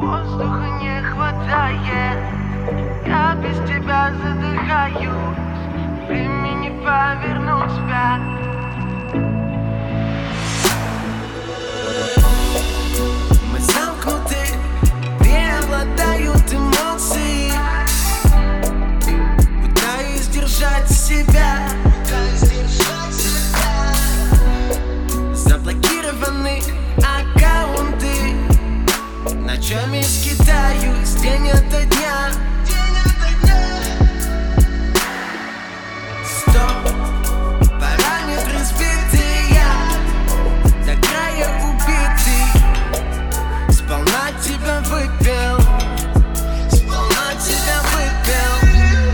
Воздуха не хватает, я без тебя задыхаюсь. Времени повернуть вспять. Мы замкнуты, преобладают эмоции. Пытаюсь держать себя. Заблокированы аккаунты. Ночами скитаюсь день ото дня. Стоп, параметры сбитые, до края убитый. Сполна тебя выпил, сполна тебя выпил.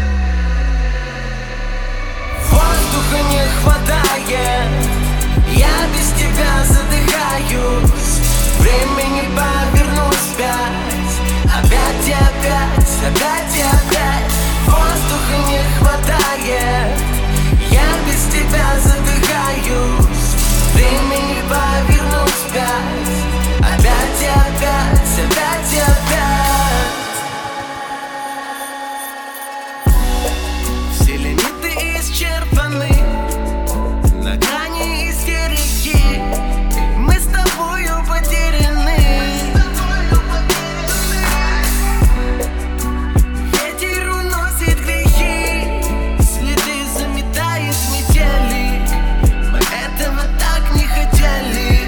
Воздуха не хватает, я без тебя задыхаюсь. Времени повернуть вспять. Опять и опять, опять и опять. Воздуха не хватает, я без тебя задыхаюсь. Времени повернуть вспять. Опять и опять, опять и опять. Все лимиты исчерпаны, на грани истерики. Мы с тобою потеряны. Ветер уносит грехи, следы заметает метели. Мы этого так не хотели.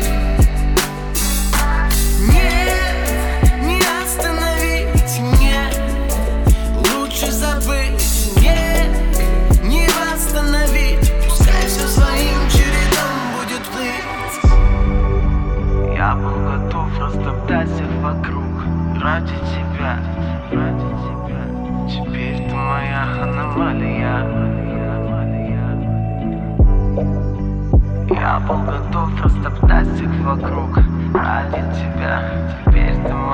Нет, не остановить, нет, лучше забыть, нет, не восстановить. Пускай все своим чередом будет плыть. Я был готов растоптать всех вокруг ради тебя, ради тебя. Теперь ты моя аномалия. Я был готов растоптать всех вокруг ради тебя. Теперь ты моя